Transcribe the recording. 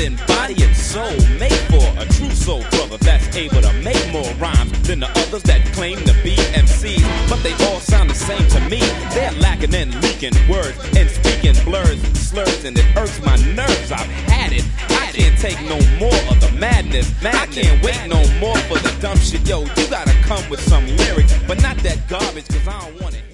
in body and soul, made for a true soul brother that's able to make more rhymes than the others that claim to be MCs. But they all sound the same to me. They're lacking and leaking words and speaking blurs and slurs, and it irks my nerves. I've had it. I can't take no more of the madness. I can't wait no more for the dumb shit. Yo, you gotta come with some lyrics, but not that garbage, cause I don't want it.